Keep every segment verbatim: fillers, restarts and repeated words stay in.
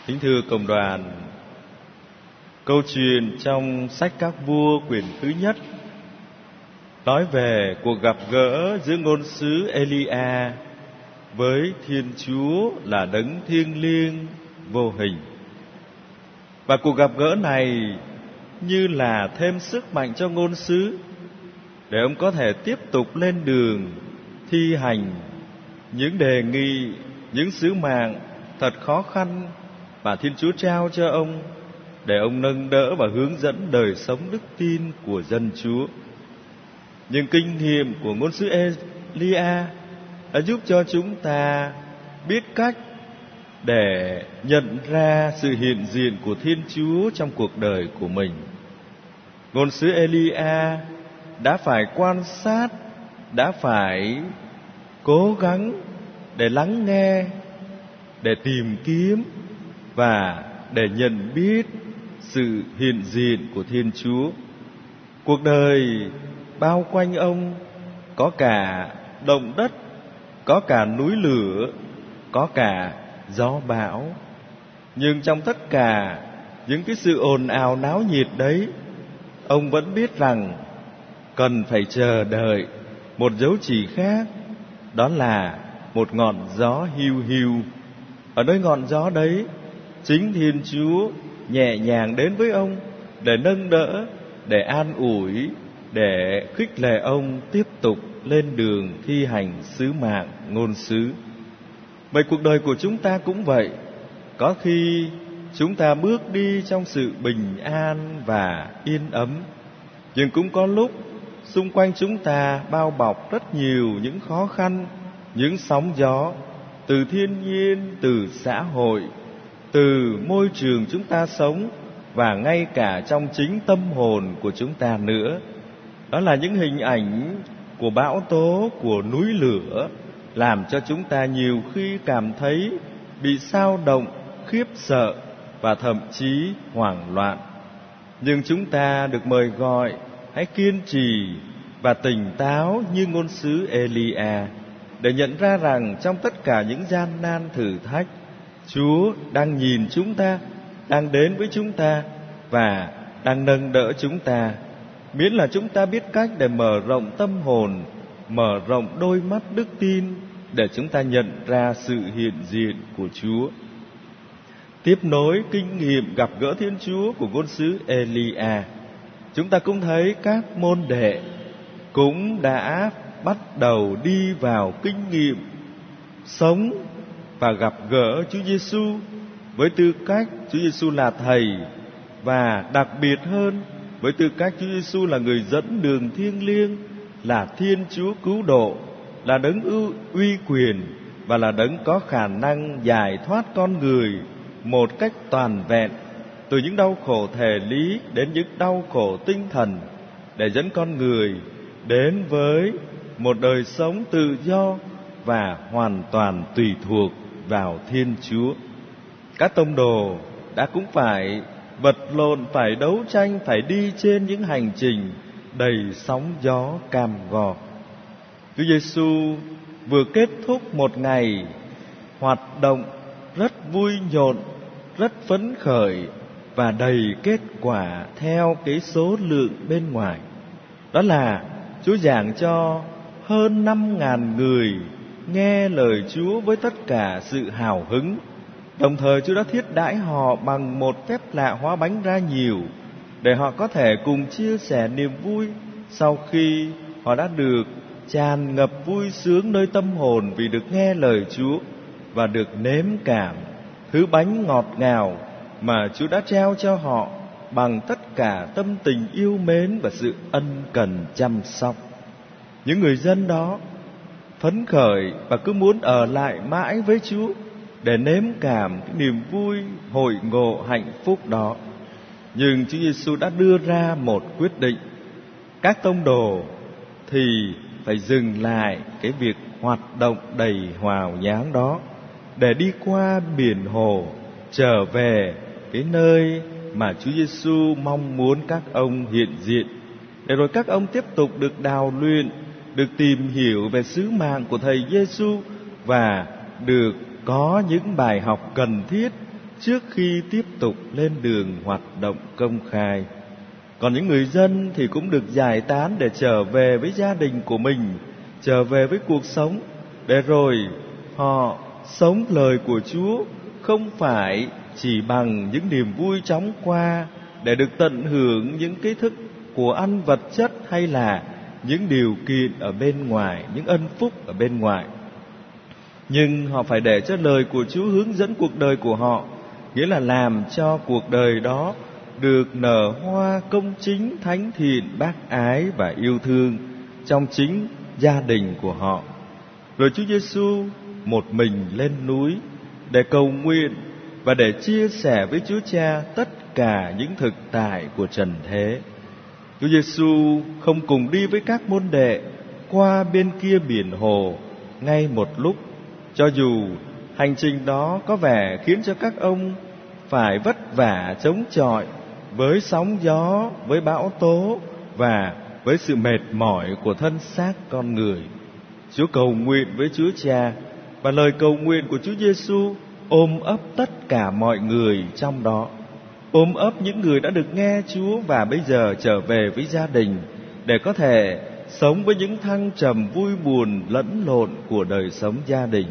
Kính thưa cộng đoàn, câu chuyện trong sách Các Vua quyển thứ nhất nói về cuộc gặp gỡ giữa ngôn sứ Elia với Thiên Chúa là đấng thiêng liêng vô hình. Và cuộc gặp gỡ này như là thêm sức mạnh cho ngôn sứ để ông có thể tiếp tục lên đường thi hành những đề nghị, những sứ mạng thật khó khăn mà Thiên Chúa trao cho ông, để ông nâng đỡ và hướng dẫn đời sống đức tin của dân Chúa. Nhưng kinh nghiệm của ngôn sứ Elia đã giúp cho chúng ta biết cách để nhận ra sự hiện diện của Thiên Chúa trong cuộc đời của mình. Ngôn sứ Elia đã phải quan sát, đã phải cố gắng để lắng nghe, để tìm kiếm và để nhận biết sự hiện diện của Thiên Chúa. Cuộc đời bao quanh ông có cả động đất, có cả núi lửa, có cả gió bão. Nhưng trong tất cả những cái sự ồn ào náo nhiệt đấy, ông vẫn biết rằng cần phải chờ đợi một dấu chỉ khác, đó là một ngọn gió hiu hiu. Ở nơi ngọn gió đấy, chính Thiên Chúa nhẹ nhàng đến với ông để nâng đỡ, để an ủi, để khích lệ ông tiếp tục lên đường thi hành sứ mạng ngôn sứ. Vậy cuộc đời của chúng ta cũng vậy. Có khi chúng ta bước đi trong sự bình an và yên ấm, nhưng cũng có lúc xung quanh chúng ta bao bọc rất nhiều những khó khăn, những sóng gió từ thiên nhiên, từ xã hội, từ môi trường chúng ta sống, và ngay cả trong chính tâm hồn của chúng ta nữa. Đó là những hình ảnh của bão tố, của núi lửa, làm cho chúng ta nhiều khi cảm thấy bị xao động, khiếp sợ và thậm chí hoảng loạn. Nhưng chúng ta được mời gọi hãy kiên trì và tỉnh táo như ngôn sứ Elia, để nhận ra rằng trong tất cả những gian nan thử thách, Chúa đang nhìn chúng ta, đang đến với chúng ta và đang nâng đỡ chúng ta, miễn là chúng ta biết cách để mở rộng tâm hồn, mở rộng đôi mắt đức tin, để chúng ta nhận ra sự hiện diện của Chúa. Tiếp nối kinh nghiệm gặp gỡ Thiên Chúa của ngôn sứ Elia, chúng ta cũng thấy các môn đệ cũng đã bắt đầu đi vào kinh nghiệm sống và gặp gỡ Chúa Giêsu với tư cách Chúa Giêsu là Thầy, và đặc biệt hơn với tư cách Chúa Giêsu là người dẫn đường thiêng liêng, là Thiên Chúa cứu độ, là đấng uy quyền và là đấng có khả năng giải thoát con người một cách toàn vẹn từ những đau khổ thể lý đến những đau khổ tinh thần, để dẫn con người đến với một đời sống tự do và hoàn toàn tùy thuộc vào Thiên Chúa. Các tông đồ đã cũng phải vật lộn, phải đấu tranh, phải đi trên những hành trình đầy sóng gió cam go. Chúa Giêsu vừa kết thúc một ngày hoạt động rất vui nhộn, rất phấn khởi và đầy kết quả theo cái số lượng bên ngoài. Đó là Chúa giảng cho hơn năm ngàn người nghe lời Chúa với tất cả sự hào hứng. Đồng thời Chúa đã thiết đãi họ bằng một phép lạ hóa bánh ra nhiều, để họ có thể cùng chia sẻ niềm vui sau khi họ đã được tràn ngập vui sướng nơi tâm hồn vì được nghe lời Chúa và được nếm cảm thứ bánh ngọt ngào mà Chúa đã trao cho họ bằng tất cả tâm tình yêu mến và sự ân cần chăm sóc. Những người dân đó phấn khởi và cứ muốn ở lại mãi với Chúa để nếm cảm cái niềm vui hội ngộ hạnh phúc đó. Nhưng Chúa Giêsu đã đưa ra một quyết định. Các tông đồ thì phải dừng lại cái việc hoạt động đầy hào nhoáng đó, để đi qua biển hồ, trở về cái nơi mà Chúa Giêsu mong muốn các ông hiện diện, để rồi các ông tiếp tục được đào luyện, được tìm hiểu về sứ mạng của Thầy Giêsu và được có những bài học cần thiết trước khi tiếp tục lên đường hoạt động công khai. Còn những người dân thì cũng được giải tán để trở về với gia đình của mình, trở về với cuộc sống, để rồi họ sống lời của Chúa không phải chỉ bằng những niềm vui chóng qua để được tận hưởng những cái thức của ăn vật chất hay là những điều kiện ở bên ngoài, những ân phúc ở bên ngoài. Nhưng họ phải để cho lời của Chúa hướng dẫn cuộc đời của họ, nghĩa là làm cho cuộc đời đó được nở hoa công chính, thánh thiện, bác ái và yêu thương trong chính gia đình của họ. Rồi Chúa Giêsu một mình lên núi để cầu nguyện và để chia sẻ với Chúa Cha tất cả những thực tại của trần thế. Chúa Giêsu không cùng đi với các môn đệ qua bên kia biển hồ ngay một lúc, cho dù hành trình đó có vẻ khiến cho các ông phải vất vả chống chọi với sóng gió, với bão tố và với sự mệt mỏi của thân xác con người. Chúa cầu nguyện với Chúa Cha, và lời cầu nguyện của Chúa Giêsu ôm ấp tất cả mọi người trong đó, ôm ấp những người đã được nghe Chúa và bây giờ trở về với gia đình để có thể sống với những thăng trầm vui buồn lẫn lộn của đời sống gia đình.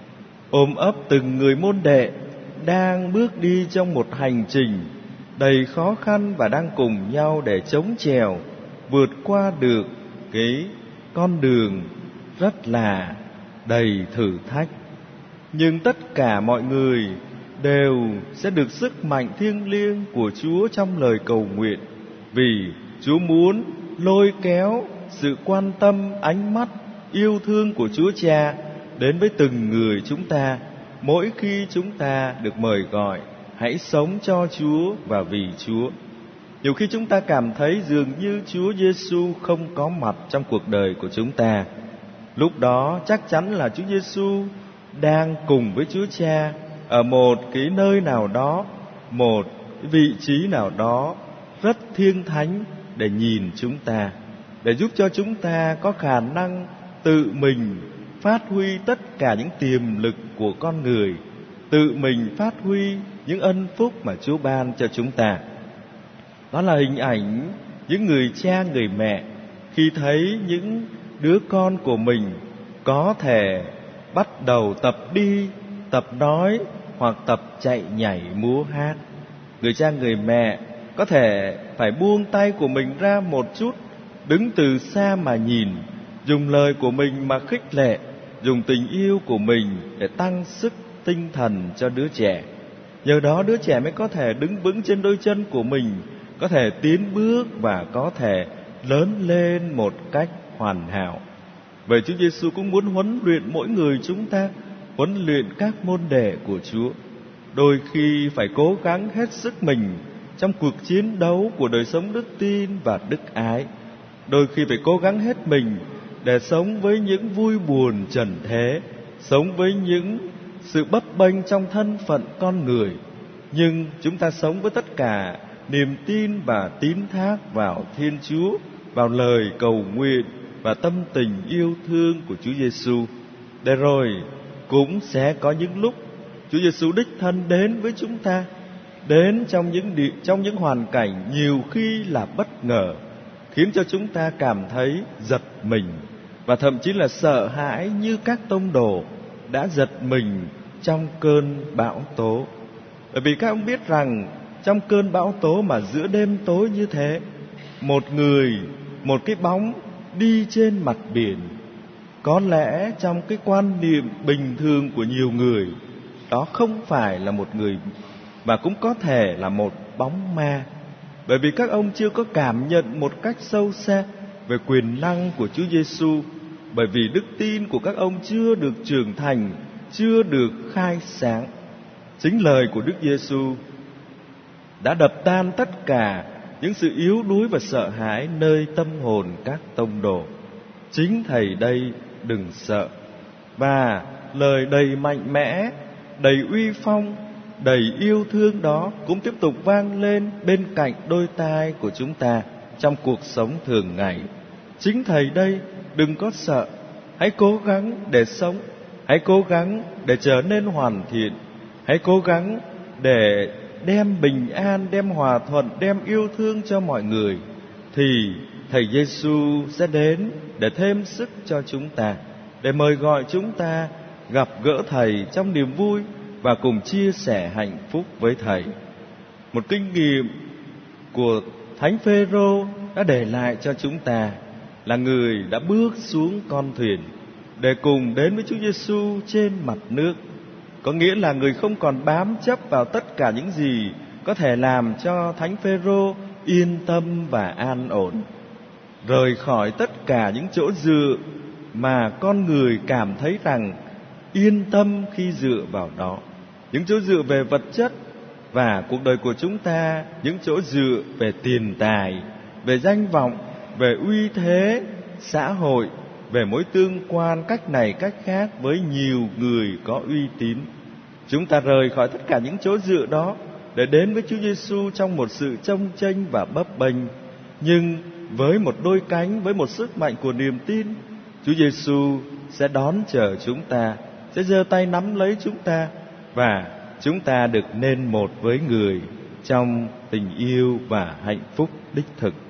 Ôm ấp từng người môn đệ đang bước đi trong một hành trình đầy khó khăn và đang cùng nhau để chống chèo vượt qua được cái con đường rất là đầy thử thách. Nhưng tất cả mọi người đều sẽ được sức mạnh thiêng liêng của Chúa trong lời cầu nguyện, vì Chúa muốn lôi kéo sự quan tâm, ánh mắt, yêu thương của Chúa Cha đến với từng người chúng ta mỗi khi chúng ta được mời gọi hãy sống cho Chúa và vì Chúa. Nhiều khi chúng ta cảm thấy dường như Chúa Giêsu không có mặt trong cuộc đời của chúng ta. Lúc đó chắc chắn là Chúa Giêsu đang cùng với Chúa Cha ở một cái nơi nào đó, một vị trí nào đó rất thiêng thánh để nhìn chúng ta, để giúp cho chúng ta có khả năng tự mình phát huy tất cả những tiềm lực của con người, tự mình phát huy những ân phúc mà Chúa ban cho chúng ta. Đó là hình ảnh những người cha, người mẹ khi thấy những đứa con của mình có thể bắt đầu tập đi, tập nói hoặc tập chạy nhảy múa hát. Người cha, người mẹ có thể phải buông tay của mình ra một chút, đứng từ xa mà nhìn, dùng lời của mình mà khích lệ, dùng tình yêu của mình để tăng sức tinh thần cho đứa trẻ. Nhờ đó đứa trẻ mới có thể đứng vững trên đôi chân của mình, có thể tiến bước và có thể lớn lên một cách hoàn hảo. Vậy Chúa Giêsu cũng muốn huấn luyện mỗi người chúng ta, huấn luyện các môn đệ của Chúa. Đôi khi phải cố gắng hết sức mình trong cuộc chiến đấu của đời sống đức tin và đức ái. Đôi khi phải cố gắng hết mình để sống với những vui buồn trần thế, sống với những sự bấp bênh trong thân phận con người. Nhưng chúng ta sống với tất cả niềm tin và tín thác vào Thiên Chúa, vào lời cầu nguyện và tâm tình yêu thương của Chúa Giêsu. Để rồi cũng sẽ có những lúc Chúa Giêsu đích thân đến với chúng ta, đến trong những địa, trong những hoàn cảnh nhiều khi là bất ngờ, khiến cho chúng ta cảm thấy giật mình và thậm chí là sợ hãi, như các tông đồ đã giật mình trong cơn bão tố. Bởi vì các ông biết rằng trong cơn bão tố mà giữa đêm tối như thế, một người, một cái bóng đi trên mặt biển, có lẽ trong cái quan niệm bình thường của nhiều người, đó không phải là một người, và cũng có thể là một bóng ma. Bởi vì các ông chưa có cảm nhận một cách sâu xa về quyền năng của Chúa Giêsu, bởi vì đức tin của các ông chưa được trưởng thành, chưa được khai sáng. Chính lời của Đức Giêsu đã đập tan tất cả những sự yếu đuối và sợ hãi nơi tâm hồn các tông đồ. Chính Thầy đây, đừng sợ. Và lời đầy mạnh mẽ, đầy uy phong, đầy yêu thương đó cũng tiếp tục vang lên bên cạnh đôi tai của chúng ta trong cuộc sống thường ngày. Chính Thầy đây, đừng có sợ. Hãy cố gắng để sống, hãy cố gắng để trở nên hoàn thiện, hãy cố gắng để đem bình an, đem hòa thuận, đem yêu thương cho mọi người, thì Thầy Giêsu sẽ đến để thêm sức cho chúng ta, để mời gọi chúng ta gặp gỡ Thầy trong niềm vui và cùng chia sẻ hạnh phúc với Thầy. Một kinh nghiệm của Thánh Phêrô đã để lại cho chúng ta là người đã bước xuống con thuyền để cùng đến với Chúa Giêsu trên mặt nước. Có nghĩa là người không còn bám chấp vào tất cả những gì có thể làm cho Thánh Phêrô yên tâm và an ổn, rời khỏi tất cả những chỗ dựa mà con người cảm thấy rằng yên tâm khi dựa vào đó. Những chỗ dựa về vật chất và cuộc đời của chúng ta, những chỗ dựa về tiền tài, về danh vọng, về uy thế xã hội, về mối tương quan cách này cách khác với nhiều người có uy tín. Chúng ta rời khỏi tất cả những chỗ dựa đó để đến với Chúa Giêsu trong một sự chông chênh và bấp bênh, nhưng với một đôi cánh, với một sức mạnh của niềm tin, Chúa Giêsu sẽ đón chờ chúng ta, sẽ giơ tay nắm lấy chúng ta, và chúng ta được nên một với người trong tình yêu và hạnh phúc đích thực.